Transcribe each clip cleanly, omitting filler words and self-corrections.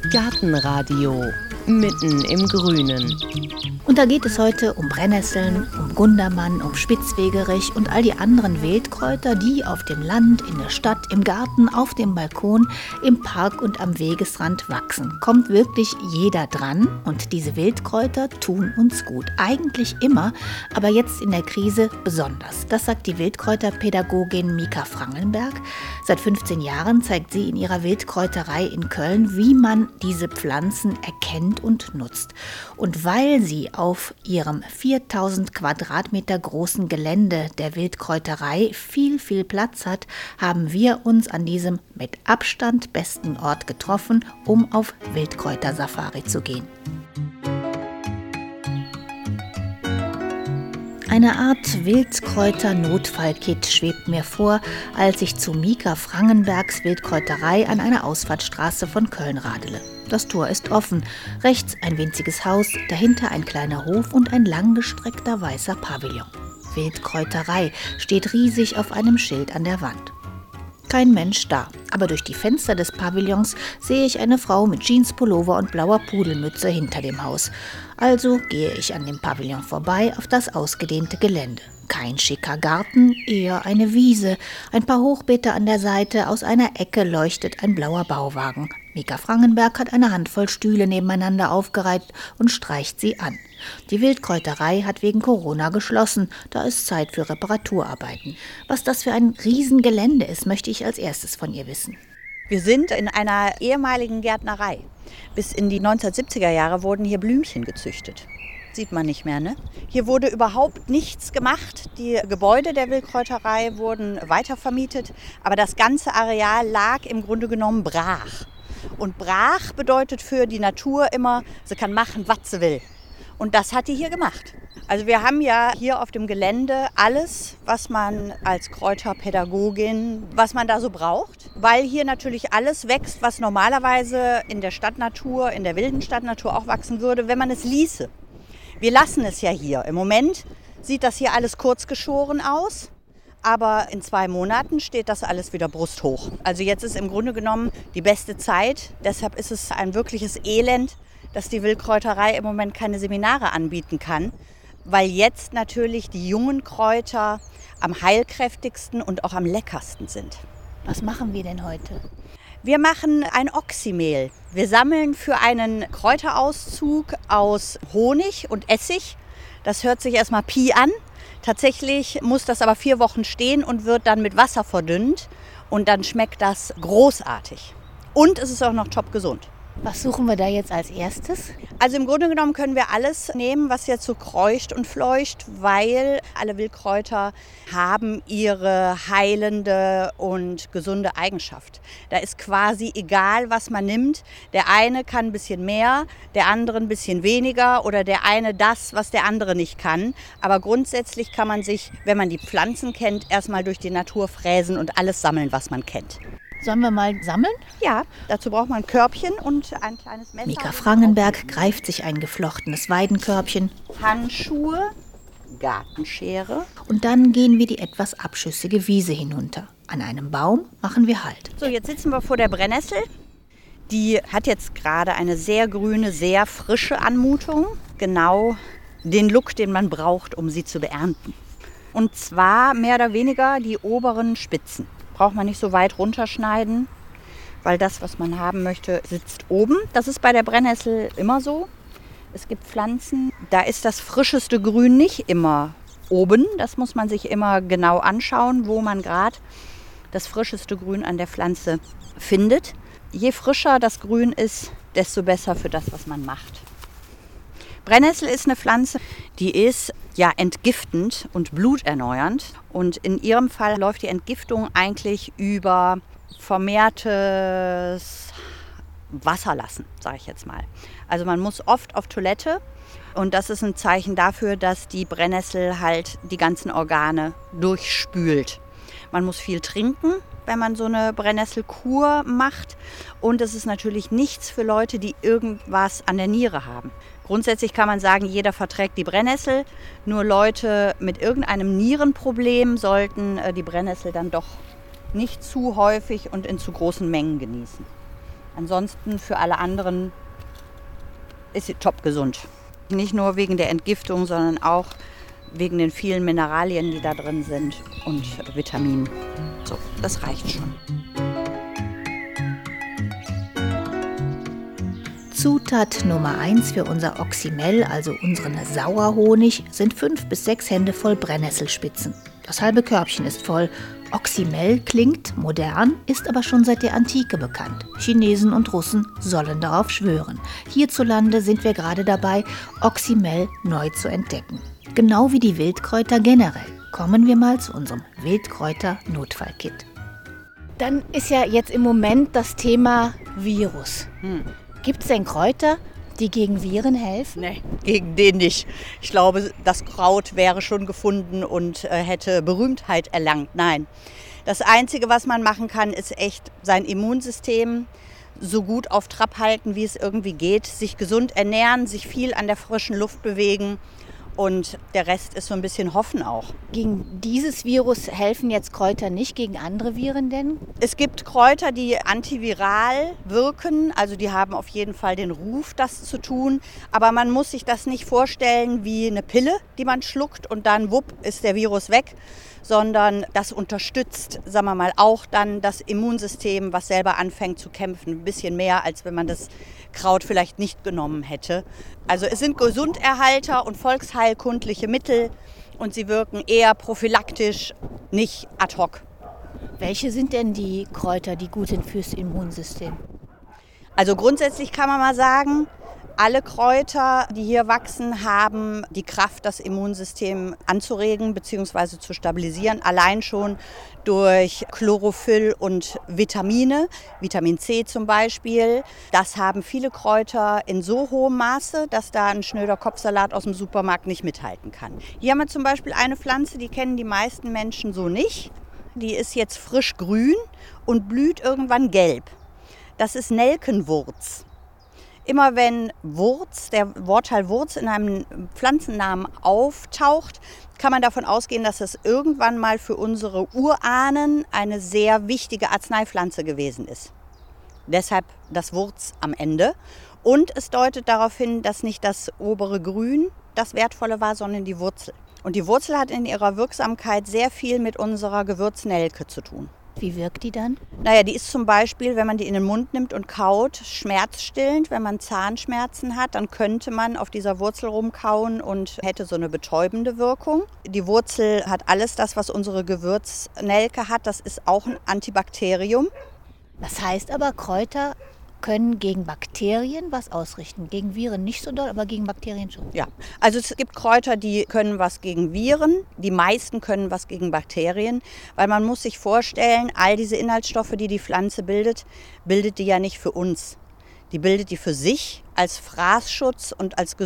Gartenradio mitten im Grünen. Und da geht es heute um Brennnesseln, um Gundermann, um Spitzwegerich und all die anderen Wildkräuter, die auf dem Land, in der Stadt, im Garten, auf dem Balkon, im Park und am Wegesrand wachsen. Kommt wirklich jeder dran und diese Wildkräuter tun uns gut. Eigentlich immer, aber jetzt in der Krise besonders. Das sagt die Wildkräuterpädagogin Mika Frangenberg. Seit 15 Jahren zeigt sie in ihrer Wildkräuterei in Köln, wie man diese Pflanzen erkennt und nutzt. Und weil sie auf ihrem 4000 Quadratmeter großen Gelände der Wildkräuterei viel Platz hat, haben wir uns an diesem mit Abstand besten Ort getroffen, um auf Wildkräutersafari zu gehen. Eine Art Wildkräuter-Notfallkit schwebt mir vor, als ich zu Mika Frangenbergs Wildkräuterei an einer Ausfahrtsstraße von Köln radele. Das Tor ist offen, rechts ein winziges Haus, dahinter ein kleiner Hof und ein langgestreckter weißer Pavillon. Wildkräuterei steht riesig auf einem Schild an der Wand. Kein Mensch da, aber durch die Fenster des Pavillons sehe ich eine Frau mit Jeanspullover und blauer Pudelmütze hinter dem Haus. Also gehe ich an dem Pavillon vorbei auf das ausgedehnte Gelände. Kein schicker Garten, eher eine Wiese. Ein paar Hochbeete an der Seite, aus einer Ecke leuchtet ein blauer Bauwagen. Mika Frangenberg hat eine Handvoll Stühle nebeneinander aufgereiht und streicht sie an. Die Wildkräuterei hat wegen Corona geschlossen, da ist Zeit für Reparaturarbeiten. Was das für ein Riesengelände ist, möchte ich als erstes von ihr wissen. Wir sind in einer ehemaligen Gärtnerei. Bis in die 1970er Jahre wurden hier Blümchen gezüchtet. Sieht man nicht mehr, ne? Hier wurde überhaupt nichts gemacht. Die Gebäude der Wildkräuterei wurden weitervermietet, aber das ganze Areal lag im Grunde genommen brach. Und brach bedeutet für die Natur immer, sie kann machen, was sie will. Und das hat die hier gemacht. Also wir haben ja hier auf dem Gelände alles, was man als Kräuterpädagogin, was man da so braucht. Weil hier natürlich alles wächst, was normalerweise in der Stadtnatur, in der wilden Stadtnatur auch wachsen würde, wenn man es ließe. Wir lassen es ja hier. Im Moment sieht das hier alles kurzgeschoren aus. Aber in 2 Monaten steht das alles wieder brusthoch. Also jetzt ist im Grunde genommen die beste Zeit. Deshalb ist es ein wirkliches Elend, dass die Wildkräuterei im Moment keine Seminare anbieten kann. Weil jetzt natürlich die jungen Kräuter am heilkräftigsten und auch am leckersten sind. Was machen wir denn heute? Wir machen ein Oxymehl. Wir sammeln für einen Kräuterauszug aus Honig und Essig. Das hört sich erstmal Pi an. Tatsächlich muss das aber 4 Wochen stehen und wird dann mit Wasser verdünnt. Und dann schmeckt das großartig. Und es ist auch noch top gesund. Was suchen wir da jetzt als erstes? Also im Grunde genommen können wir alles nehmen, was jetzt so kreucht und fleucht, weil alle Wildkräuter haben ihre heilende und gesunde Eigenschaft. Da ist quasi egal, was man nimmt. Der eine kann ein bisschen mehr, der andere ein bisschen weniger oder der eine das, was der andere nicht kann. Aber grundsätzlich kann man sich, wenn man die Pflanzen kennt, erstmal durch die Natur fräsen und alles sammeln, was man kennt. Sollen wir mal sammeln? Ja, dazu braucht man ein Körbchen und ein kleines Messer. Mika Frangenberg greift sich ein geflochtenes Weidenkörbchen, Handschuhe, Gartenschere. Und dann gehen wir die etwas abschüssige Wiese hinunter. An einem Baum machen wir Halt. So, jetzt sitzen wir vor der Brennnessel. Die hat jetzt gerade eine sehr grüne, sehr frische Anmutung. Genau den Look, den man braucht, um sie zu beernten. Und zwar mehr oder weniger die oberen Spitzen. Braucht man nicht so weit runterschneiden, weil das, was man haben möchte, sitzt oben. Das ist bei der Brennnessel immer so. Es gibt Pflanzen, da ist das frischeste Grün nicht immer oben. Das muss man sich immer genau anschauen, wo man gerade das frischeste Grün an der Pflanze findet. Je frischer das Grün ist, desto besser für das, was man macht. Brennnessel ist eine Pflanze, die ist ja entgiftend und bluterneuernd. Und in ihrem Fall läuft die Entgiftung eigentlich über vermehrtes Wasserlassen, sage ich jetzt mal. Also man muss oft auf Toilette und das ist ein Zeichen dafür, dass die Brennnessel halt die ganzen Organe durchspült. Man muss viel trinken, wenn man so eine Brennnesselkur macht. Und es ist natürlich nichts für Leute, die irgendwas an der Niere haben. Grundsätzlich kann man sagen, jeder verträgt die Brennnessel. Nur Leute mit irgendeinem Nierenproblem sollten die Brennnessel dann doch nicht zu häufig und in zu großen Mengen genießen. Ansonsten für alle anderen ist sie top gesund. Nicht nur wegen der Entgiftung, sondern auch wegen den vielen Mineralien, die da drin sind und Vitaminen. So, das reicht schon. Zutat Nummer 1 für unser Oxymel, also unseren Sauerhonig, sind 5 bis 6 Hände voll Brennnesselspitzen. Das halbe Körbchen ist voll. Oxymel klingt modern, ist aber schon seit der Antike bekannt. Chinesen und Russen sollen darauf schwören. Hierzulande sind wir gerade dabei, Oxymel neu zu entdecken. Genau wie die Wildkräuter generell. Kommen wir mal zu unserem Wildkräuter-Notfallkit. Dann ist ja jetzt im Moment das Thema Virus. Gibt es denn Kräuter, die gegen Viren helfen? Nee, gegen den nicht. Ich glaube, das Kraut wäre schon gefunden und hätte Berühmtheit erlangt. Nein, das Einzige, was man machen kann, ist echt sein Immunsystem so gut auf Trab halten, wie es irgendwie geht. Sich gesund ernähren, sich viel an der frischen Luft bewegen. Und der Rest ist so ein bisschen Hoffen auch. Gegen dieses Virus helfen jetzt Kräuter nicht, gegen andere Viren denn? Es gibt Kräuter, die antiviral wirken, also die haben auf jeden Fall den Ruf, das zu tun. Aber man muss sich das nicht vorstellen wie eine Pille, die man schluckt und dann wupp ist der Virus weg, sondern das unterstützt, sagen wir mal, auch dann das Immunsystem, was selber anfängt zu kämpfen, ein bisschen mehr, als wenn man das Kraut vielleicht nicht genommen hätte. Also es sind Gesunderhalter und volksheilkundliche Mittel und sie wirken eher prophylaktisch, nicht ad hoc. Welche sind denn die Kräuter, die gut sind fürs Immunsystem? Also grundsätzlich kann man mal sagen, alle Kräuter, die hier wachsen, haben die Kraft, das Immunsystem anzuregen bzw. zu stabilisieren. Allein schon durch Chlorophyll und Vitamine, Vitamin C zum Beispiel. Das haben viele Kräuter in so hohem Maße, dass da ein schnöder Kopfsalat aus dem Supermarkt nicht mithalten kann. Hier haben wir zum Beispiel eine Pflanze, die kennen die meisten Menschen so nicht. Die ist jetzt frisch grün und blüht irgendwann gelb. Das ist Nelkenwurz. Immer wenn Wurz, der Wortteil Wurz in einem Pflanzennamen auftaucht, kann man davon ausgehen, dass es irgendwann mal für unsere Urahnen eine sehr wichtige Arzneipflanze gewesen ist. Deshalb das Wurz am Ende. Und es deutet darauf hin, dass nicht das obere Grün das Wertvolle war, sondern die Wurzel. Und die Wurzel hat in ihrer Wirksamkeit sehr viel mit unserer Gewürznelke zu tun. Wie wirkt die dann? Naja, die ist zum Beispiel, wenn man die in den Mund nimmt und kaut, schmerzstillend. Wenn man Zahnschmerzen hat, dann könnte man auf dieser Wurzel rumkauen und hätte so eine betäubende Wirkung. Die Wurzel hat alles das, was unsere Gewürznelke hat. Das ist auch ein Antibakterium. Das heißt aber, Kräuter können gegen Bakterien was ausrichten. Gegen Viren nicht so doll, aber gegen Bakterien schon. Ja, also es gibt Kräuter, die können was gegen Viren. Die meisten können was gegen Bakterien. Weil man muss sich vorstellen, all diese Inhaltsstoffe, die die Pflanze bildet, bildet die ja nicht für uns. Die bildet die für sich als Fraßschutz und als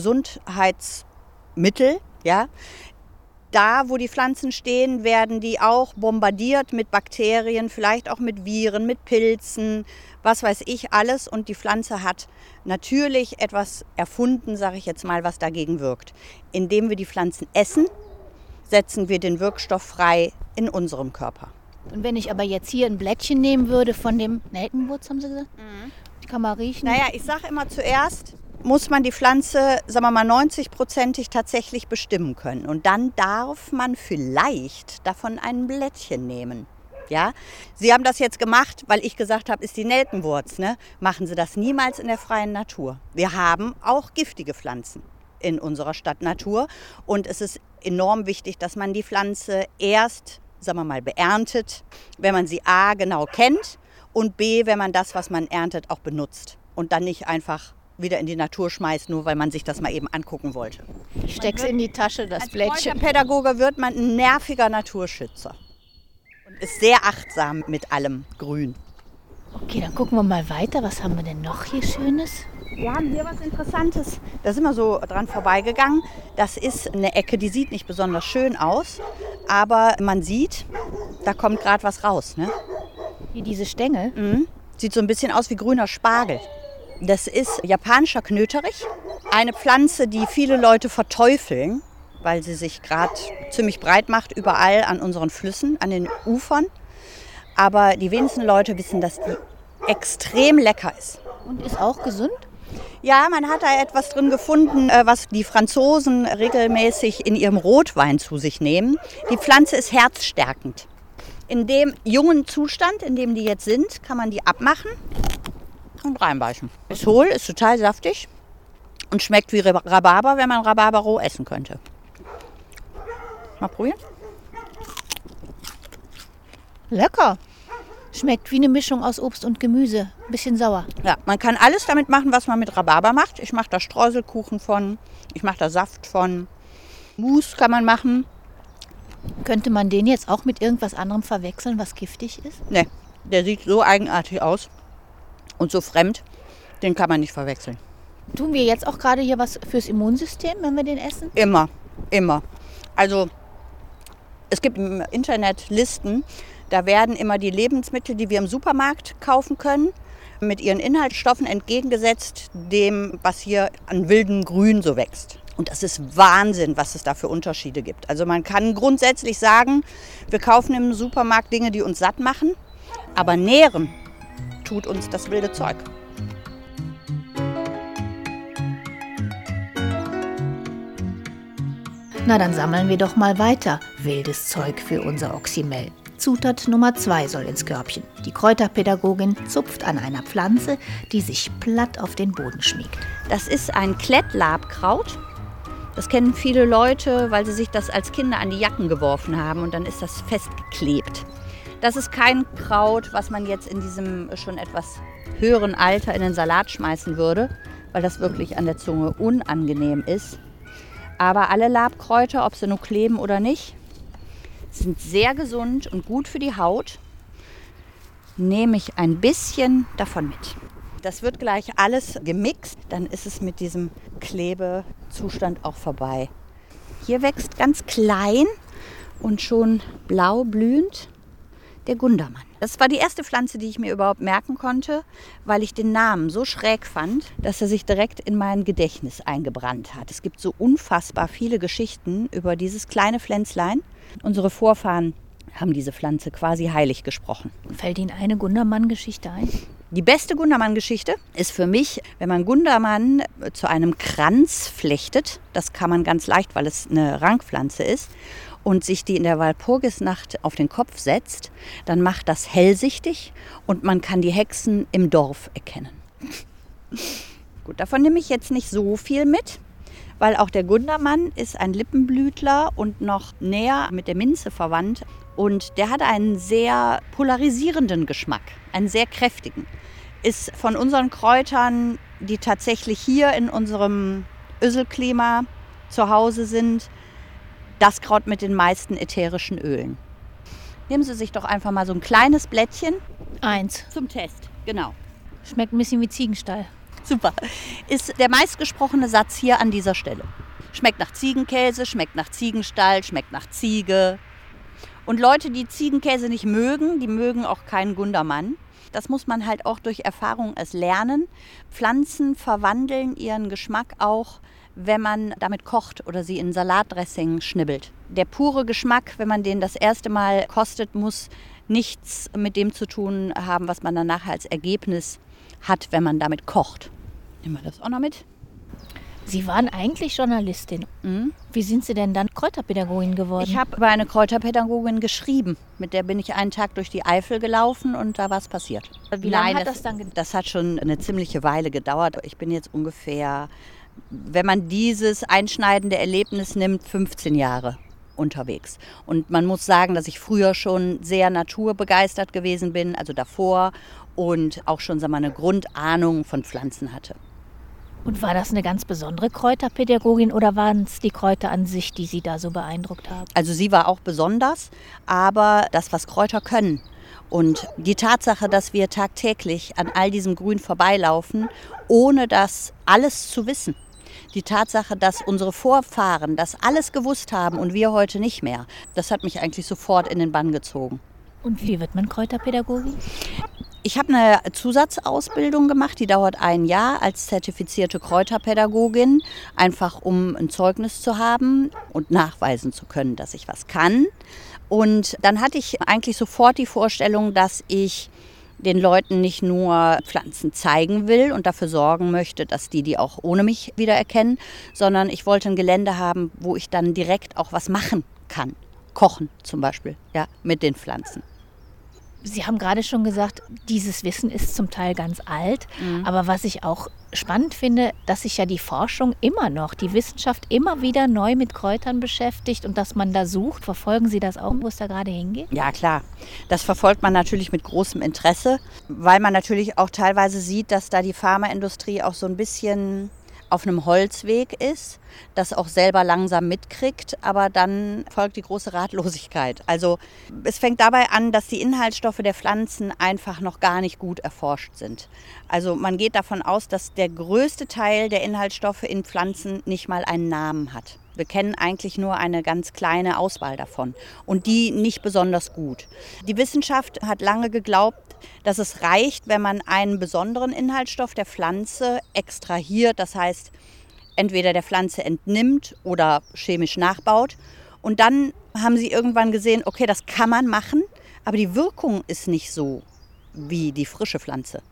Gesundheitsmittel. Ja. Da, wo die Pflanzen stehen, werden die auch bombardiert mit Bakterien, vielleicht auch mit Viren, mit Pilzen, was weiß ich alles. Und die Pflanze hat natürlich etwas erfunden, sage ich jetzt mal, was dagegen wirkt. Indem wir die Pflanzen essen, setzen wir den Wirkstoff frei in unserem Körper. Und wenn ich aber jetzt hier ein Blättchen nehmen würde von dem Nelkenwurz, haben Sie gesagt? Kann man riechen? Naja, ich sage immer zuerst, muss man die Pflanze, sagen wir mal 90%ig tatsächlich bestimmen können. Und dann darf man vielleicht davon ein Blättchen nehmen. Ja? Sie haben das jetzt gemacht, weil ich gesagt habe, ist die Nelkenwurz. Ne? Machen Sie das niemals in der freien Natur. Wir haben auch giftige Pflanzen in unserer Stadtnatur. Und es ist enorm wichtig, dass man die Pflanze erst, sagen wir mal, beerntet, wenn man sie A genau kennt und B, wenn man das, was man erntet, auch benutzt. Und dann nicht einfach wieder in die Natur schmeißt, nur weil man sich das mal eben angucken wollte. Ich steck's in die Tasche, das Blättchen. Als Kräuterpädagoge wird man ein nerviger Naturschützer und ist sehr achtsam mit allem Grün. Okay, dann gucken wir mal weiter. Was haben wir denn noch hier Schönes? Wir haben hier was Interessantes. Da sind wir so dran vorbeigegangen. Das ist eine Ecke, die sieht nicht besonders schön aus, aber man sieht, da kommt gerade was raus. Ne? Wie diese Stängel? Sieht so ein bisschen aus wie grüner Spargel. Das ist japanischer Knöterich, eine Pflanze, die viele Leute verteufeln, weil sie sich gerade ziemlich breit macht, überall an unseren Flüssen, an den Ufern. Aber die wenigsten Leute wissen, dass die extrem lecker ist. Und ist auch gesund? Ja, man hat da etwas drin gefunden, was die Franzosen regelmäßig in ihrem Rotwein zu sich nehmen. Die Pflanze ist herzstärkend. In dem jungen Zustand, in dem die jetzt sind, kann man die abmachen und reinbeißen. Ist hohl, ist total saftig und schmeckt wie Rhabarber, wenn man Rhabarber roh essen könnte. Mal probieren. Lecker. Schmeckt wie eine Mischung aus Obst und Gemüse. Bisschen sauer. Ja, man kann alles damit machen, was man mit Rhabarber macht. Ich mache da Streuselkuchen von, ich mache da Saft von. Mousse kann man machen. Könnte man den jetzt auch mit irgendwas anderem verwechseln, was giftig ist? Ne, der sieht so eigenartig aus und so fremd, den kann man nicht verwechseln. Tun wir jetzt auch gerade hier was fürs Immunsystem, wenn wir den essen? Immer, immer. Also es gibt im Internet Listen, da werden immer die Lebensmittel, die wir im Supermarkt kaufen können, mit ihren Inhaltsstoffen entgegengesetzt dem, was hier an wildem Grün so wächst. Und das ist Wahnsinn, was es da für Unterschiede gibt. Also man kann grundsätzlich sagen, wir kaufen im Supermarkt Dinge, die uns satt machen, aber nähren tut uns das wilde Zeug. Na, dann sammeln wir doch mal weiter wildes Zeug für unser Oxymel. Zutat Nummer 2 soll ins Körbchen. Die Kräuterpädagogin zupft an einer Pflanze, die sich platt auf den Boden schmiegt. Das ist ein Klettlabkraut. Das kennen viele Leute, weil sie sich das als Kinder an die Jacken geworfen haben und dann ist das festgeklebt. Das ist kein Kraut, was man jetzt in diesem schon etwas höheren Alter in den Salat schmeißen würde, weil das wirklich an der Zunge unangenehm ist. Aber alle Labkräuter, ob sie nur kleben oder nicht, sind sehr gesund und gut für die Haut. Nehme ich ein bisschen davon mit. Das wird gleich alles gemixt, dann ist es mit diesem Klebezustand auch vorbei. Hier wächst ganz klein und schon blau blühend der Gundermann. Das war die erste Pflanze, die ich mir überhaupt merken konnte, weil ich den Namen so schräg fand, dass er sich direkt in mein Gedächtnis eingebrannt hat. Es gibt so unfassbar viele Geschichten über dieses kleine Pflänzlein. Unsere Vorfahren haben diese Pflanze quasi heilig gesprochen. Fällt Ihnen eine Gundermann-Geschichte ein? Die beste Gundermann-Geschichte ist für mich, wenn man Gundermann zu einem Kranz flechtet, das kann man ganz leicht, weil es eine Rankpflanze ist, und sich die in der Walpurgisnacht auf den Kopf setzt, dann macht das hellsichtig und man kann die Hexen im Dorf erkennen. Gut, davon nehme ich jetzt nicht so viel mit, weil auch der Gundermann ist ein Lippenblütler und noch näher mit der Minze verwandt. Und der hat einen sehr polarisierenden Geschmack, einen sehr kräftigen. Ist von unseren Kräutern, die tatsächlich hier in unserem Öselklima zu Hause sind, das Kraut mit den meisten ätherischen Ölen. Nehmen Sie sich doch einfach mal so ein kleines Blättchen. 1. Zum Test, genau. Schmeckt ein bisschen wie Ziegenstall. Super. Ist der meistgesprochene Satz hier an dieser Stelle. Schmeckt nach Ziegenkäse, schmeckt nach Ziegenstall, schmeckt nach Ziege. Und Leute, die Ziegenkäse nicht mögen, die mögen auch keinen Gundermann. Das muss man halt auch durch Erfahrung erst lernen. Pflanzen verwandeln ihren Geschmack auch, wenn man damit kocht oder sie in Salatdressing schnibbelt. Der pure Geschmack, wenn man den das erste Mal kostet, muss nichts mit dem zu tun haben, was man danach als Ergebnis hat, wenn man damit kocht. Nehmen wir das auch noch mit. Sie waren eigentlich Journalistin. Wie sind Sie denn dann Kräuterpädagogin geworden? Ich habe über eine Kräuterpädagogin geschrieben. Mit der bin ich einen Tag durch die Eifel gelaufen und da war es passiert. Wie lange hat das dann gedauert? Das hat schon eine ziemliche Weile gedauert. Ich bin jetzt ungefähr, wenn man dieses einschneidende Erlebnis nimmt, 15 Jahre unterwegs. Und man muss sagen, dass ich früher schon sehr naturbegeistert gewesen bin, also davor, und auch schon eine Grundahnung von Pflanzen hatte. Und war das eine ganz besondere Kräuterpädagogin oder waren es die Kräuter an sich, die Sie da so beeindruckt haben? Also sie war auch besonders, aber das, was Kräuter können und die Tatsache, dass wir tagtäglich an all diesem Grün vorbeilaufen, ohne das alles zu wissen. Die Tatsache, dass unsere Vorfahren das alles gewusst haben und wir heute nicht mehr, das hat mich eigentlich sofort in den Bann gezogen. Und wie wird man Kräuterpädagogin? Ich habe eine Zusatzausbildung gemacht, die dauert 1 Jahr als zertifizierte Kräuterpädagogin, einfach um ein Zeugnis zu haben und nachweisen zu können, dass ich was kann. Und dann hatte ich eigentlich sofort die Vorstellung, dass ich den Leuten nicht nur Pflanzen zeigen will und dafür sorgen möchte, dass die auch ohne mich wiedererkennen, sondern ich wollte ein Gelände haben, wo ich dann direkt auch was machen kann. Kochen zum Beispiel, ja, mit den Pflanzen. Sie haben gerade schon gesagt, dieses Wissen ist zum Teil ganz alt. Aber was ich auch spannend finde, dass sich ja die Forschung immer noch, die Wissenschaft immer wieder neu mit Kräutern beschäftigt und dass man da sucht. Verfolgen Sie das auch, wo es da gerade hingeht? Ja, klar. Das verfolgt man natürlich mit großem Interesse, weil man natürlich auch teilweise sieht, dass da die Pharmaindustrie auch so ein bisschen auf einem Holzweg ist, das auch selber langsam mitkriegt, aber dann folgt die große Ratlosigkeit. Also es fängt dabei an, dass die Inhaltsstoffe der Pflanzen einfach noch gar nicht gut erforscht sind. Also man geht davon aus, dass der größte Teil der Inhaltsstoffe in Pflanzen nicht mal einen Namen hat. Wir kennen eigentlich nur eine ganz kleine Auswahl davon und die nicht besonders gut. Die Wissenschaft hat lange geglaubt, dass es reicht, wenn man einen besonderen Inhaltsstoff der Pflanze extrahiert, das heißt entweder der Pflanze entnimmt oder chemisch nachbaut. Und dann haben sie irgendwann gesehen, okay, das kann man machen, aber die Wirkung ist nicht so wie die frische Pflanze.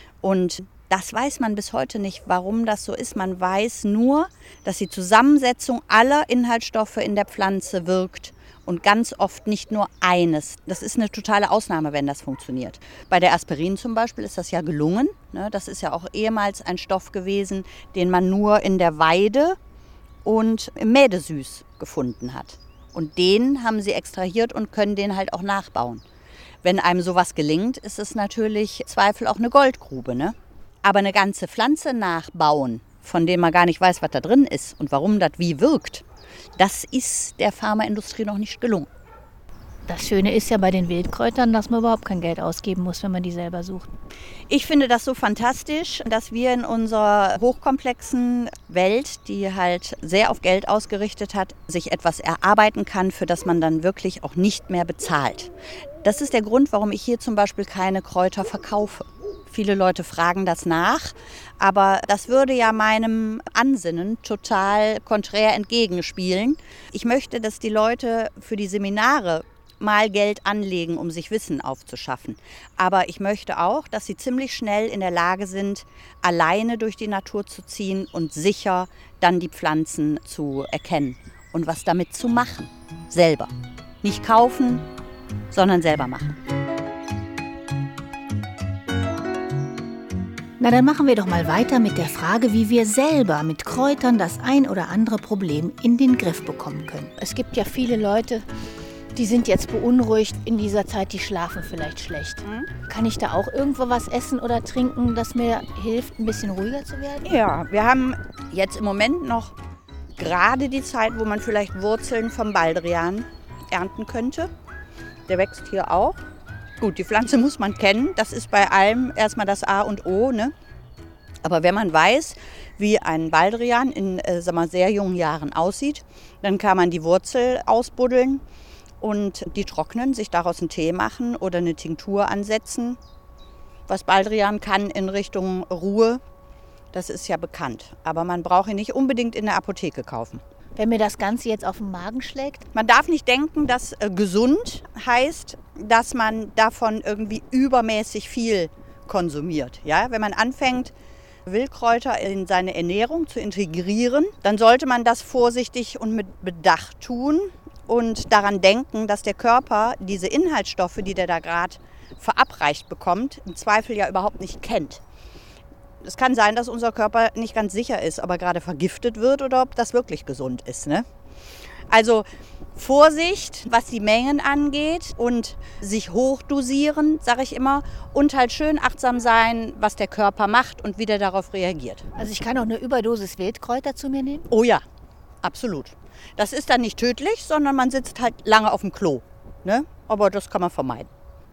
Und das weiß man bis heute nicht, warum das so ist. Man weiß nur, dass die Zusammensetzung aller Inhaltsstoffe in der Pflanze wirkt und ganz oft nicht nur eines. Das ist eine totale Ausnahme, wenn das funktioniert. Bei der Aspirin zum Beispiel ist das ja gelungen. Das ist ja auch ehemals ein Stoff gewesen, den man nur in der Weide und im Mädesüß gefunden hat. Und den haben sie extrahiert und können den halt auch nachbauen. Wenn einem sowas gelingt, ist es natürlich Zweifel auch eine Goldgrube, ne? Aber eine ganze Pflanze nachbauen, von der man gar nicht weiß, was da drin ist und warum das wie wirkt, das ist der Pharmaindustrie noch nicht gelungen. Das Schöne ist ja bei den Wildkräutern, dass man überhaupt kein Geld ausgeben muss, wenn man die selber sucht. Ich finde das so fantastisch, dass wir in unserer hochkomplexen Welt, die halt sehr auf Geld ausgerichtet hat, sich etwas erarbeiten kann, für das man dann wirklich auch nicht mehr bezahlt. Das ist der Grund, warum ich hier zum Beispiel keine Kräuter verkaufe. Viele Leute fragen das nach, aber das würde ja meinem Ansinnen total konträr entgegenspielen. Ich möchte, dass die Leute für die Seminare mal Geld anlegen, um sich Wissen aufzuschaffen. Aber ich möchte auch, dass sie ziemlich schnell in der Lage sind, alleine durch die Natur zu ziehen und sicher dann die Pflanzen zu erkennen und was damit zu machen. Selber. Nicht kaufen, sondern selber machen. Na, dann machen wir doch mal weiter mit der Frage, wie wir selber mit Kräutern das ein oder andere Problem in den Griff bekommen können. Es gibt ja viele Leute, die sind jetzt beunruhigt in dieser Zeit, die schlafen vielleicht schlecht. Kann ich da auch irgendwo was essen oder trinken, das mir hilft, ein bisschen ruhiger zu werden? Ja, wir haben jetzt im Moment noch gerade die Zeit, wo man vielleicht Wurzeln vom Baldrian ernten könnte. Der wächst hier auch. Gut, die Pflanze muss man kennen, das ist bei allem erstmal das A und O, ne? Aber wenn man weiß, wie ein Baldrian in sehr jungen Jahren aussieht, dann kann man die Wurzel ausbuddeln und die trocknen, sich daraus einen Tee machen oder eine Tinktur ansetzen. Was Baldrian kann in Richtung Ruhe, das ist ja bekannt. Aber man braucht ihn nicht unbedingt in der Apotheke kaufen. Wenn mir das Ganze jetzt auf den Magen schlägt? Man darf nicht denken, dass gesund heißt, dass man davon irgendwie übermäßig viel konsumiert. Ja? Wenn man anfängt, Wildkräuter in seine Ernährung zu integrieren, dann sollte man das vorsichtig und mit Bedacht tun und daran denken, dass der Körper diese Inhaltsstoffe, die der da gerade verabreicht bekommt, im Zweifel ja überhaupt nicht kennt. Es kann sein, dass unser Körper nicht ganz sicher ist, ob er gerade vergiftet wird oder ob das wirklich gesund ist, ne? Also Vorsicht, was die Mengen angeht und sich hochdosieren, sage ich immer, und halt schön achtsam sein, was der Körper macht und wie der darauf reagiert. Also ich kann auch eine Überdosis Wildkräuter zu mir nehmen? Oh ja, absolut. Das ist dann nicht tödlich, sondern man sitzt halt lange auf dem Klo, ne? Aber das kann man vermeiden.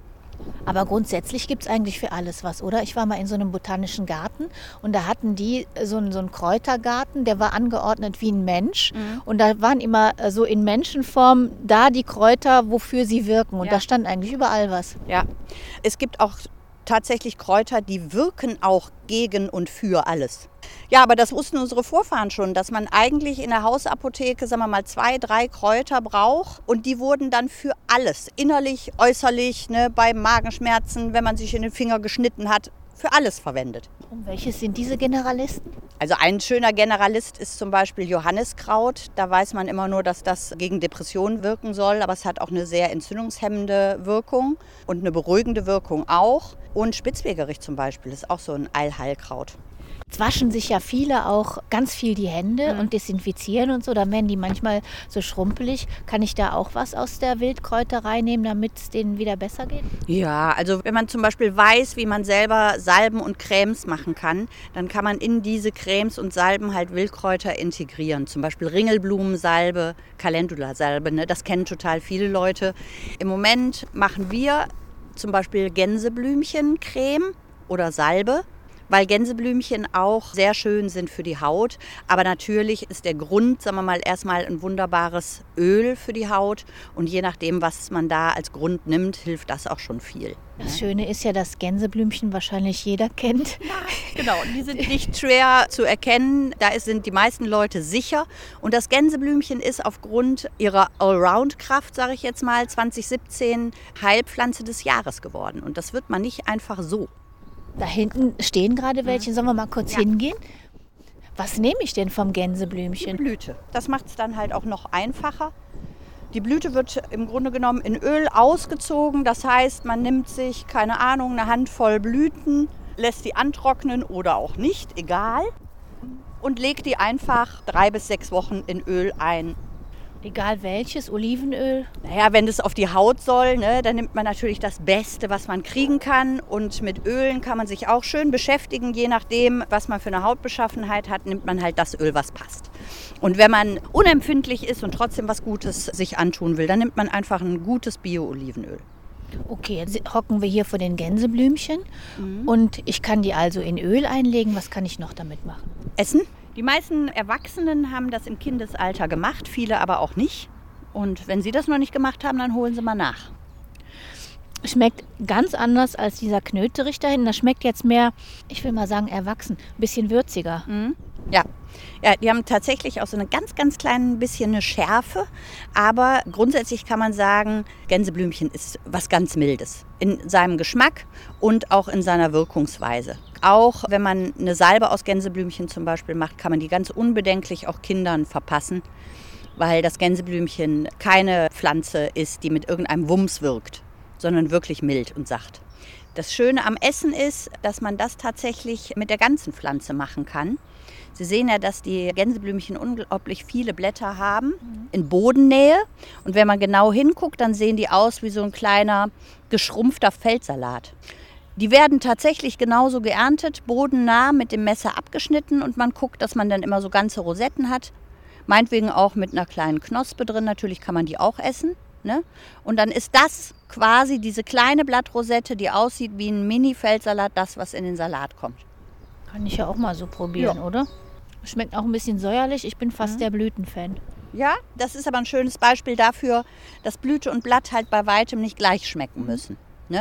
Aber grundsätzlich gibt es eigentlich für alles was, oder? Ich war mal in so einem botanischen Garten und da hatten die so einen Kräutergarten, der war angeordnet wie ein Mensch. Und da waren immer so in Menschenform da die Kräuter, wofür sie wirken. Und da stand eigentlich überall was. Ja, es gibt auch tatsächlich Kräuter, die wirken auch gegen und für alles. Ja, aber das wussten unsere Vorfahren schon, dass man eigentlich in der Hausapotheke, sagen wir mal, 2, 3 Kräuter braucht. Und die wurden dann für alles, innerlich, äußerlich, ne, bei Magenschmerzen, wenn man sich in den Finger geschnitten hat, für alles verwendet. Und welches sind diese Generalisten? Also ein schöner Generalist ist zum Beispiel Johanniskraut. Da weiß man immer nur, dass das gegen Depressionen wirken soll, aber es hat auch eine sehr entzündungshemmende Wirkung und eine beruhigende Wirkung auch. Und Spitzwegerich zum Beispiel ist auch so ein Allheilkraut. Jetzt waschen sich ja viele auch ganz viel die Hände und desinfizieren und so. Dann werden die manchmal so schrumpelig. Kann ich da auch was aus der Wildkräuterei nehmen, damit es denen wieder besser geht? Ja, also wenn man zum Beispiel weiß, wie man selber Salben und Cremes machen kann, dann kann man in diese Cremes und Salben halt Wildkräuter integrieren. Zum Beispiel Ringelblumensalbe, Calendula-Salbe, ne? Das kennen total viele Leute. Im Moment machen wir zum Beispiel Gänseblümchencreme oder Salbe, weil Gänseblümchen auch sehr schön sind für die Haut. Aber natürlich ist der Grund, sagen wir mal, erstmal ein wunderbares Öl für die Haut. Und je nachdem, was man da als Grund nimmt, hilft das auch schon viel. Das Schöne ist ja, dass Gänseblümchen wahrscheinlich jeder kennt. Genau, die sind nicht schwer zu erkennen. Da sind die meisten Leute sicher. Und das Gänseblümchen ist aufgrund ihrer Allround-Kraft, sage ich jetzt mal, 2017 Heilpflanze des Jahres geworden. Und das wird man nicht einfach so. Da hinten stehen gerade welche. Sollen wir mal kurz hingehen? Was nehme ich denn vom Gänseblümchen? Die Blüte. Das macht es dann halt auch noch einfacher. Die Blüte wird im Grunde genommen in Öl ausgezogen. Das heißt, man nimmt sich, keine Ahnung, eine Handvoll Blüten, lässt die antrocknen oder auch nicht, egal. Und legt die einfach 3 bis 6 Wochen in Öl ein. Egal welches, Olivenöl? Naja, wenn das auf die Haut soll, ne, dann nimmt man natürlich das Beste, was man kriegen kann. Und mit Ölen kann man sich auch schön beschäftigen. Je nachdem, was man für eine Hautbeschaffenheit hat, nimmt man halt das Öl, was passt. Und wenn man unempfindlich ist und trotzdem was Gutes sich antun will, dann nimmt man einfach ein gutes Bio-Olivenöl. Okay, jetzt hocken wir hier vor den Gänseblümchen. Und ich kann die also in Öl einlegen. Was kann ich noch damit machen? Essen? Die meisten Erwachsenen haben das im Kindesalter gemacht, viele aber auch nicht. Und wenn sie das noch nicht gemacht haben, dann holen sie mal nach. Schmeckt ganz anders als dieser Knöterich da hinten. Das schmeckt jetzt mehr, ich will mal sagen, erwachsen. Ein bisschen würziger. Ja, die haben tatsächlich auch so eine ganz, ganz klein bisschen eine Schärfe. Aber grundsätzlich kann man sagen, Gänseblümchen ist was ganz Mildes. In seinem Geschmack und auch in seiner Wirkungsweise. Auch wenn man eine Salbe aus Gänseblümchen zum Beispiel macht, kann man die ganz unbedenklich auch Kindern verpassen. Weil das Gänseblümchen keine Pflanze ist, die mit irgendeinem Wumms wirkt, sondern wirklich mild und sacht. Das Schöne am Essen ist, dass man das tatsächlich mit der ganzen Pflanze machen kann. Sie sehen ja, dass die Gänseblümchen unglaublich viele Blätter haben in Bodennähe. Und wenn man genau hinguckt, dann sehen die aus wie so ein kleiner, geschrumpfter Feldsalat. Die werden tatsächlich genauso geerntet, bodennah mit dem Messer abgeschnitten. Und man guckt, dass man dann immer so ganze Rosetten hat. Meinetwegen auch mit einer kleinen Knospe drin. Natürlich kann man die auch essen. Ne? Und dann ist das quasi diese kleine Blattrosette, die aussieht wie ein Mini-Feldsalat, das, was in den Salat kommt. Kann ich ja auch mal so probieren, oder? Schmeckt auch ein bisschen säuerlich. Ich bin fast der Blütenfan. Ja, das ist aber ein schönes Beispiel dafür, dass Blüte und Blatt halt bei weitem nicht gleich schmecken müssen. Ne?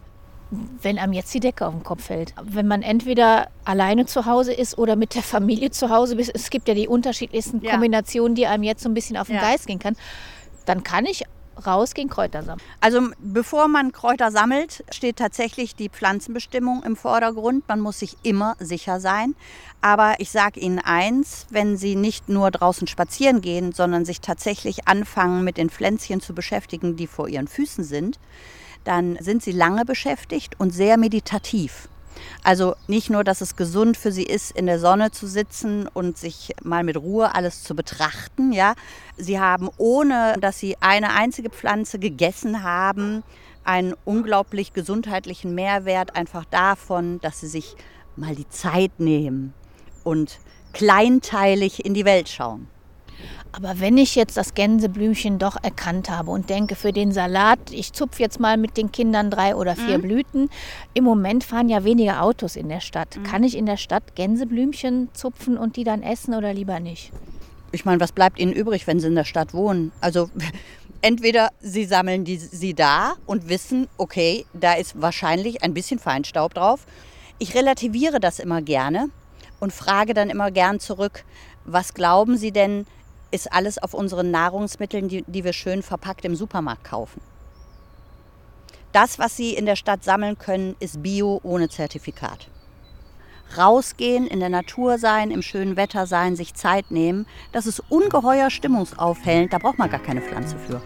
Wenn einem jetzt die Decke auf den Kopf fällt. Wenn man entweder alleine zu Hause ist oder mit der Familie zu Hause ist, es gibt ja die unterschiedlichsten Kombinationen, die einem jetzt so ein bisschen auf den Geist gehen kann, dann kann ich rausgehen, Kräuter sammeln. Also bevor man Kräuter sammelt, steht tatsächlich die Pflanzenbestimmung im Vordergrund. Man muss sich immer sicher sein. Aber ich sage Ihnen eins, wenn Sie nicht nur draußen spazieren gehen, sondern sich tatsächlich anfangen, mit den Pflänzchen zu beschäftigen, die vor Ihren Füßen sind, dann sind Sie lange beschäftigt und sehr meditativ. Also nicht nur, dass es gesund für sie ist, in der Sonne zu sitzen und sich mal mit Ruhe alles zu betrachten. Ja. Sie haben, ohne dass sie eine einzige Pflanze gegessen haben, einen unglaublich gesundheitlichen Mehrwert einfach davon, dass sie sich mal die Zeit nehmen und kleinteilig in die Welt schauen. Aber wenn ich jetzt das Gänseblümchen doch erkannt habe und denke, für den Salat, ich zupfe jetzt mal mit den Kindern 3 oder 4 Blüten. Im Moment fahren ja weniger Autos in der Stadt. Kann ich in der Stadt Gänseblümchen zupfen und die dann essen oder lieber nicht? Ich meine, was bleibt Ihnen übrig, wenn Sie in der Stadt wohnen? Also Entweder sie sammeln sie da und wissen, okay, da ist wahrscheinlich ein bisschen Feinstaub drauf. Ich relativiere das immer gerne und frage dann immer gern zurück, was glauben Sie denn, ist alles auf unseren Nahrungsmitteln, die wir schön verpackt im Supermarkt kaufen? Das, was Sie in der Stadt sammeln können, ist Bio ohne Zertifikat. Rausgehen, in der Natur sein, im schönen Wetter sein, sich Zeit nehmen, das ist ungeheuer stimmungsaufhellend, da braucht man gar keine Pflanze für.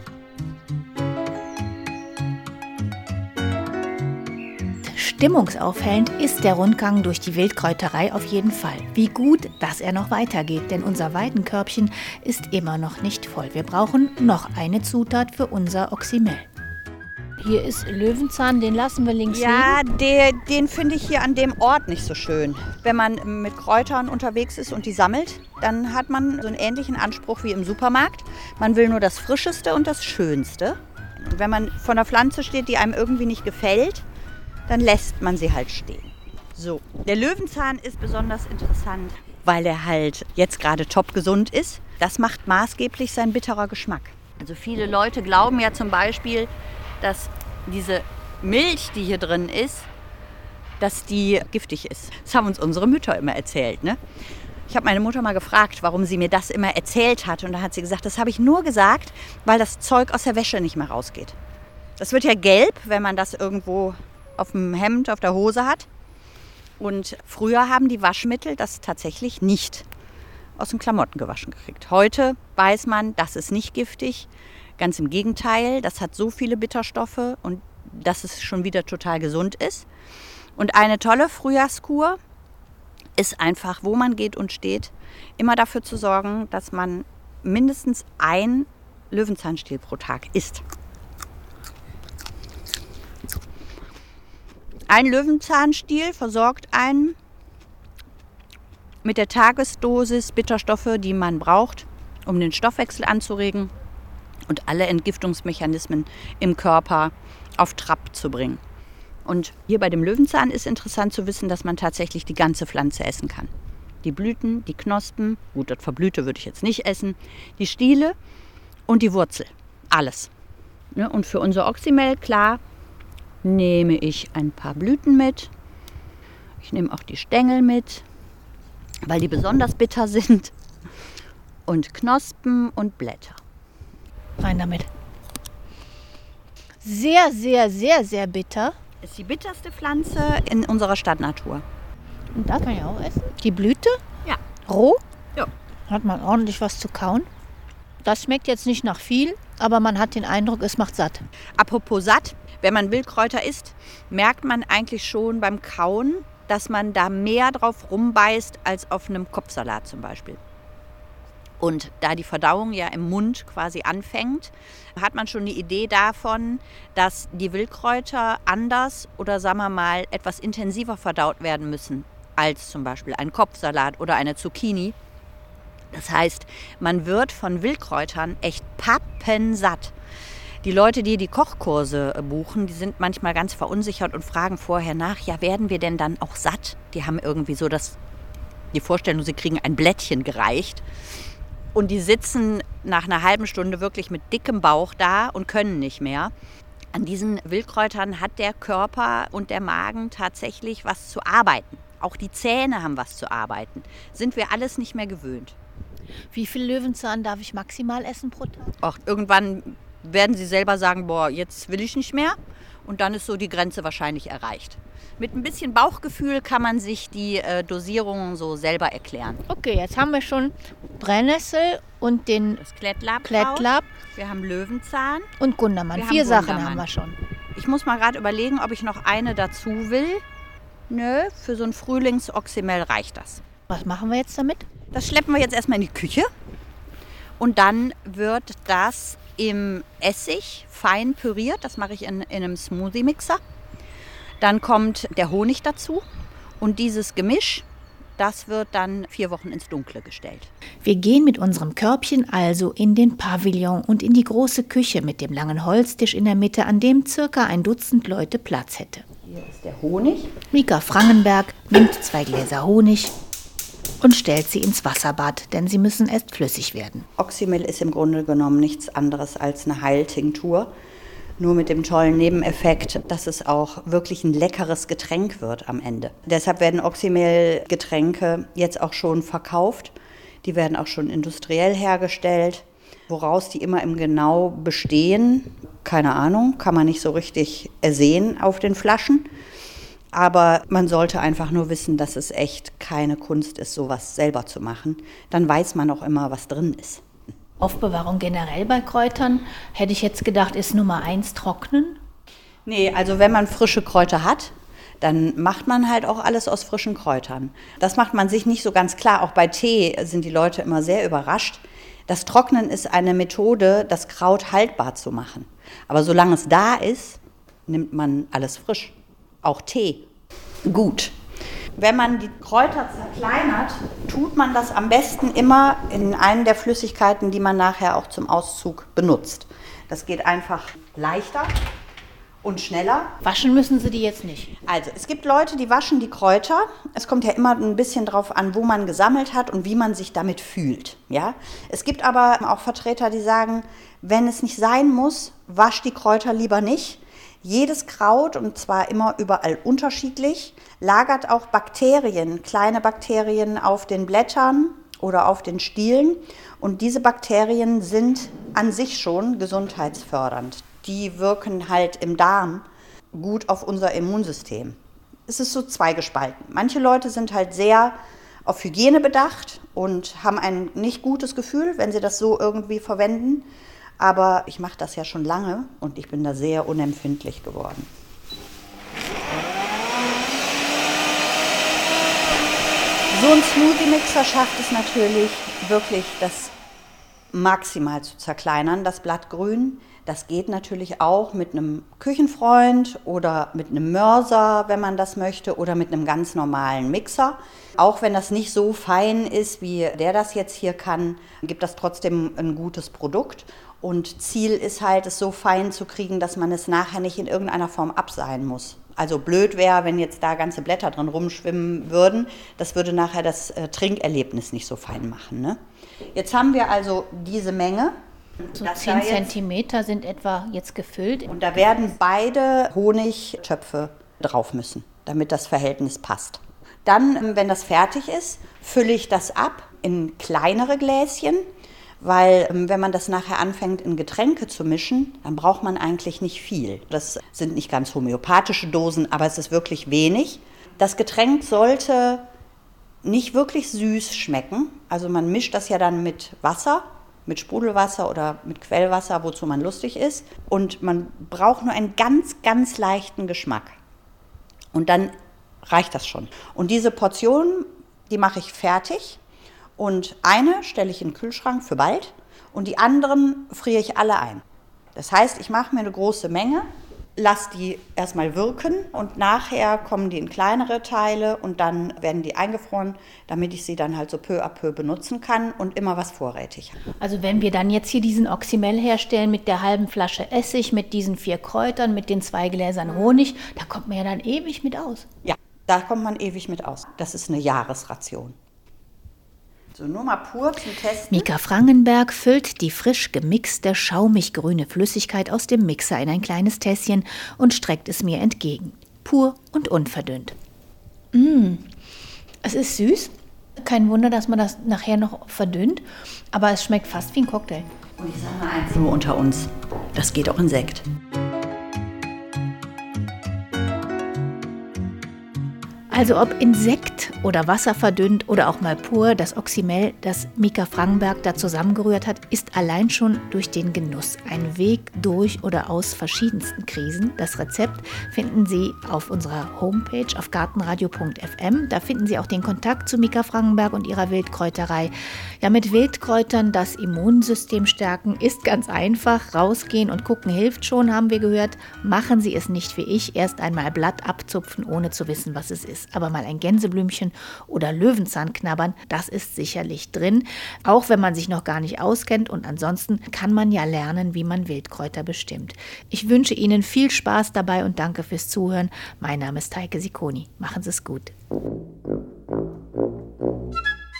Stimmungsaufhellend ist der Rundgang durch die Wildkräuterei auf jeden Fall. Wie gut, dass er noch weitergeht, denn unser Weidenkörbchen ist immer noch nicht voll. Wir brauchen noch eine Zutat für unser Oxymel. Hier ist Löwenzahn, den lassen wir links liegen. Ja, den finde ich hier an dem Ort nicht so schön. Wenn man mit Kräutern unterwegs ist und die sammelt, dann hat man so einen ähnlichen Anspruch wie im Supermarkt. Man will nur das Frischeste und das Schönste. Wenn man vor einer Pflanze steht, die einem irgendwie nicht gefällt, dann lässt man sie halt stehen. So, der Löwenzahn ist besonders interessant, weil er halt jetzt gerade top gesund ist. Das macht maßgeblich sein bitterer Geschmack. Also viele Leute glauben ja zum Beispiel, dass diese Milch, die hier drin ist, dass die giftig ist. Das haben uns unsere Mütter immer erzählt, ne? Ich habe meine Mutter mal gefragt, warum sie mir das immer erzählt hat. Und da hat sie gesagt, das habe ich nur gesagt, weil das Zeug aus der Wäsche nicht mehr rausgeht. Das wird ja gelb, wenn man das irgendwo auf dem Hemd, auf der Hose hat. Und früher haben die Waschmittel das tatsächlich nicht aus den Klamotten gewaschen gekriegt. Heute weiß man, das ist nicht giftig. Ganz im Gegenteil, das hat so viele Bitterstoffe und dass es schon wieder total gesund ist. Und eine tolle Frühjahrskur ist einfach, wo man geht und steht, immer dafür zu sorgen, dass man mindestens ein Löwenzahnstiel pro Tag isst. Ein Löwenzahnstiel versorgt einen mit der Tagesdosis Bitterstoffe, die man braucht, um den Stoffwechsel anzuregen und alle Entgiftungsmechanismen im Körper auf Trab zu bringen. Und hier bei dem Löwenzahn ist interessant zu wissen, dass man tatsächlich die ganze Pflanze essen kann. Die Blüten, die Knospen, gut, das Verblühte würde ich jetzt nicht essen, die Stiele und die Wurzel, alles. Ja, und für unser Oxymel, klar, nehme ich ein paar Blüten mit. Ich nehme auch die Stängel mit, weil die besonders bitter sind. Und Knospen und Blätter. Rein damit. Sehr, sehr, sehr, sehr bitter. Ist die bitterste Pflanze in unserer Stadtnatur. Und da kann ich auch essen. Die Blüte? Ja. Roh? Ja. Hat man ordentlich was zu kauen. Das schmeckt jetzt nicht nach viel, aber man hat den Eindruck, es macht satt. Apropos satt, wenn man Wildkräuter isst, merkt man eigentlich schon beim Kauen, dass man da mehr drauf rumbeißt als auf einem Kopfsalat zum Beispiel. Und da die Verdauung ja im Mund quasi anfängt, hat man schon eine Idee davon, dass die Wildkräuter anders oder sagen wir mal etwas intensiver verdaut werden müssen als zum Beispiel ein Kopfsalat oder eine Zucchini. Das heißt, man wird von Wildkräutern echt pappensatt. Die Leute, die die Kochkurse buchen, die sind manchmal ganz verunsichert und fragen vorher nach, ja, werden wir denn dann auch satt? Die haben irgendwie so die Vorstellung, sie kriegen ein Blättchen gereicht. Und die sitzen nach einer halben Stunde wirklich mit dickem Bauch da und können nicht mehr. An diesen Wildkräutern hat der Körper und der Magen tatsächlich was zu arbeiten. Auch die Zähne haben was zu arbeiten. Sind wir alles nicht mehr gewöhnt. Wie viel Löwenzahn darf ich maximal essen pro Tag? Auch irgendwann werden sie selber sagen, boah, jetzt will ich nicht mehr. Und dann ist so die Grenze wahrscheinlich erreicht. Mit ein bisschen Bauchgefühl kann man sich die Dosierungen so selber erklären. Okay, jetzt haben wir schon Brennnessel und das Klettlab. Wir haben Löwenzahn. Und Gundermann. 4 Sachen haben wir schon. Ich muss mal gerade überlegen, ob ich noch eine dazu will. Nö, für so ein Frühlingsoxymel reicht das. Was machen wir jetzt damit? Das schleppen wir jetzt erstmal in die Küche. Und dann wird das im Essig fein püriert. Das mache ich in einem Smoothie-Mixer. Dann kommt der Honig dazu. Und dieses Gemisch, das wird dann 4 Wochen ins Dunkle gestellt. Wir gehen mit unserem Körbchen also in den Pavillon und in die große Küche mit dem langen Holztisch in der Mitte, an dem circa ein Dutzend Leute Platz hätte. Hier ist der Honig. Mika Frangenberg nimmt 2 Gläser Honig. und stellt sie ins Wasserbad, denn sie müssen erst flüssig werden. Oxymel ist im Grunde genommen nichts anderes als eine Heiltinktur. Nur mit dem tollen Nebeneffekt, dass es auch wirklich ein leckeres Getränk wird am Ende. Deshalb werden Oxymel-Getränke jetzt auch schon verkauft. Die werden auch schon industriell hergestellt. Woraus die immer im Genau bestehen, keine Ahnung, kann man nicht so richtig ersehen auf den Flaschen. Aber man sollte einfach nur wissen, dass es echt keine Kunst ist, sowas selber zu machen. Dann weiß man auch immer, was drin ist. Aufbewahrung generell bei Kräutern, hätte ich jetzt gedacht, ist Nummer 1 trocknen? Nee, also wenn man frische Kräuter hat, dann macht man halt auch alles aus frischen Kräutern. Das macht man sich nicht so ganz klar. Auch bei Tee sind die Leute immer sehr überrascht. Das Trocknen ist eine Methode, das Kraut haltbar zu machen. Aber solange es da ist, nimmt man alles frisch. Auch Tee. Gut. Wenn man die Kräuter zerkleinert, tut man das am besten immer in einen der Flüssigkeiten, die man nachher auch zum Auszug benutzt. Das geht einfach leichter und schneller. Waschen müssen Sie die jetzt nicht? Also, es gibt Leute, die waschen die Kräuter. Es kommt ja immer ein bisschen drauf an, wo man gesammelt hat und wie man sich damit fühlt. Ja? Es gibt aber auch Vertreter, die sagen, wenn es nicht sein muss, wasch die Kräuter lieber nicht. Jedes Kraut, und zwar immer überall unterschiedlich, lagert auch Bakterien, kleine Bakterien auf den Blättern oder auf den Stielen. Und diese Bakterien sind an sich schon gesundheitsfördernd. Die wirken halt im Darm gut auf unser Immunsystem. Es ist so zweigespalten. Manche Leute sind halt sehr auf Hygiene bedacht und haben ein nicht gutes Gefühl, wenn sie das so irgendwie verwenden. Aber ich mache das ja schon lange und ich bin da sehr unempfindlich geworden. So ein Smoothie-Mixer schafft es natürlich wirklich, das maximal zu zerkleinern, das Blattgrün. Das geht natürlich auch mit einem Küchenfreund oder mit einem Mörser, wenn man das möchte, oder mit einem ganz normalen Mixer. Auch wenn das nicht so fein ist, wie der das jetzt hier kann, gibt das trotzdem ein gutes Produkt. Und Ziel ist halt, es so fein zu kriegen, dass man es nachher nicht in irgendeiner Form abseihen muss. Also blöd wäre, wenn jetzt da ganze Blätter drin rumschwimmen würden. Das würde nachher das Trinkerlebnis nicht so fein machen. Ne? Jetzt haben wir also diese Menge. So 10 Zentimeter sind etwa jetzt gefüllt. Und da werden beide Honigtöpfe drauf müssen, damit das Verhältnis passt. Dann, wenn das fertig ist, fülle ich das ab in kleinere Gläschen. Weil wenn man das nachher anfängt in Getränke zu mischen, dann braucht man eigentlich nicht viel. Das sind nicht ganz homöopathische Dosen, aber es ist wirklich wenig. Das Getränk sollte nicht wirklich süß schmecken. Also man mischt das ja dann mit Wasser, mit Sprudelwasser oder mit Quellwasser, wozu man lustig ist. Und man braucht nur einen ganz, ganz leichten Geschmack. Und dann reicht das schon. Und diese Portion, die mache ich fertig. Und eine stelle ich in den Kühlschrank für bald und die anderen friere ich alle ein. Das heißt, ich mache mir eine große Menge, lasse die erstmal wirken und nachher kommen die in kleinere Teile und dann werden die eingefroren, damit ich sie dann halt so peu à peu benutzen kann und immer was vorrätig habe. Also wenn wir dann jetzt hier diesen Oxymel herstellen mit der halben Flasche Essig, mit diesen 4 Kräutern, mit den 2 Gläsern Honig, da kommt man ja dann ewig mit aus. Ja, da kommt man ewig mit aus. Das ist eine Jahresration. So, nur mal pur zum Testen. Mika Frangenberg füllt die frisch gemixte, schaumig grüne Flüssigkeit aus dem Mixer in ein kleines Tässchen und streckt es mir entgegen. Pur und unverdünnt. Es ist süß. Kein Wunder, dass man das nachher noch verdünnt. Aber es schmeckt fast wie ein Cocktail. Und ich sage mal eins, nur unter uns. Das geht auch in Sekt. Also ob Insekt oder Wasser verdünnt oder auch mal pur, das Oxymel, das Mika Frangenberg da zusammengerührt hat, ist allein schon durch den Genuss ein Weg durch oder aus verschiedensten Krisen. Das Rezept finden Sie auf unserer Homepage auf gartenradio.fm. Da finden Sie auch den Kontakt zu Mika Frangenberg und ihrer Wildkräuterei. Ja, mit Wildkräutern das Immunsystem stärken ist ganz einfach. Rausgehen und gucken hilft schon, haben wir gehört. Machen Sie es nicht wie ich, erst einmal Blatt abzupfen, ohne zu wissen, was es ist. Aber mal ein Gänseblümchen oder Löwenzahn knabbern, das ist sicherlich drin, auch wenn man sich noch gar nicht auskennt. Und ansonsten kann man ja lernen, wie man Wildkräuter bestimmt. Ich wünsche Ihnen viel Spaß dabei und danke fürs Zuhören. Mein Name ist Heike Sikoni. Machen Sie es gut.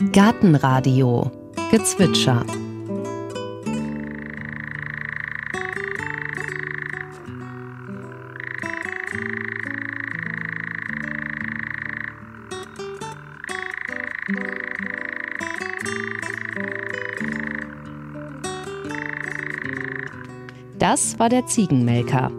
Gartenradio Gezwitscher. Das war der Ziegenmelker.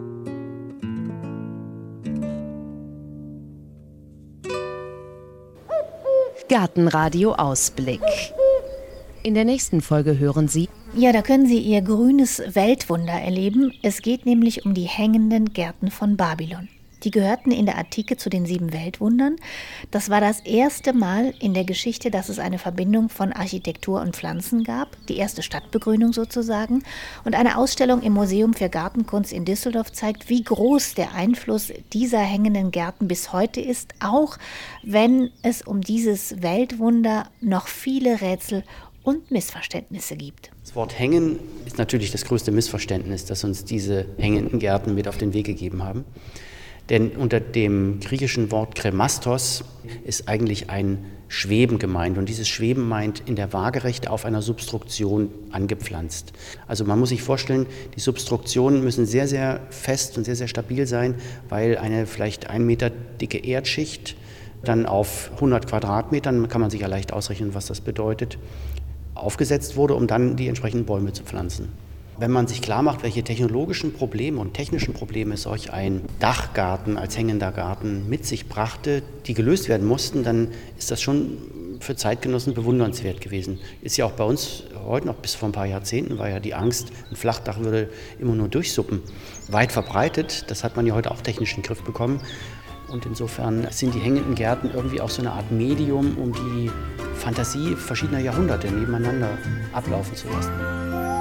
Gartenradio Ausblick. In der nächsten Folge hören Sie: Ja, da können Sie Ihr grünes Weltwunder erleben. Es geht nämlich um die hängenden Gärten von Babylon. Die gehörten in der Antike zu den 7 Weltwundern. Das war das erste Mal in der Geschichte, dass es eine Verbindung von Architektur und Pflanzen gab. Die erste Stadtbegrünung sozusagen. Und eine Ausstellung im Museum für Gartenkunst in Düsseldorf zeigt, wie groß der Einfluss dieser hängenden Gärten bis heute ist, auch wenn es um dieses Weltwunder noch viele Rätsel und Missverständnisse gibt. Das Wort hängen ist natürlich das größte Missverständnis, das uns diese hängenden Gärten mit auf den Weg gegeben haben. Denn unter dem griechischen Wort kremastos ist eigentlich ein Schweben gemeint. Und dieses Schweben meint in der Waagerechte auf einer Substruktion angepflanzt. Also man muss sich vorstellen, die Substruktionen müssen sehr, sehr fest und sehr, sehr stabil sein, weil eine vielleicht 1 Meter dicke Erdschicht dann auf 100 Quadratmetern, kann man sich ja leicht ausrechnen, was das bedeutet, aufgesetzt wurde, um dann die entsprechenden Bäume zu pflanzen. Wenn man sich klar macht, welche technologischen Probleme und technischen Probleme solch ein Dachgarten als hängender Garten mit sich brachte, die gelöst werden mussten, dann ist das schon für Zeitgenossen bewundernswert gewesen. Ist ja auch bei uns heute noch, bis vor ein paar Jahrzehnten war ja die Angst, ein Flachdach würde immer nur durchsuppen. Weit verbreitet, das hat man ja heute auch technisch in den Griff bekommen. Und insofern sind die hängenden Gärten irgendwie auch so eine Art Medium, um die Fantasie verschiedener Jahrhunderte nebeneinander ablaufen zu lassen.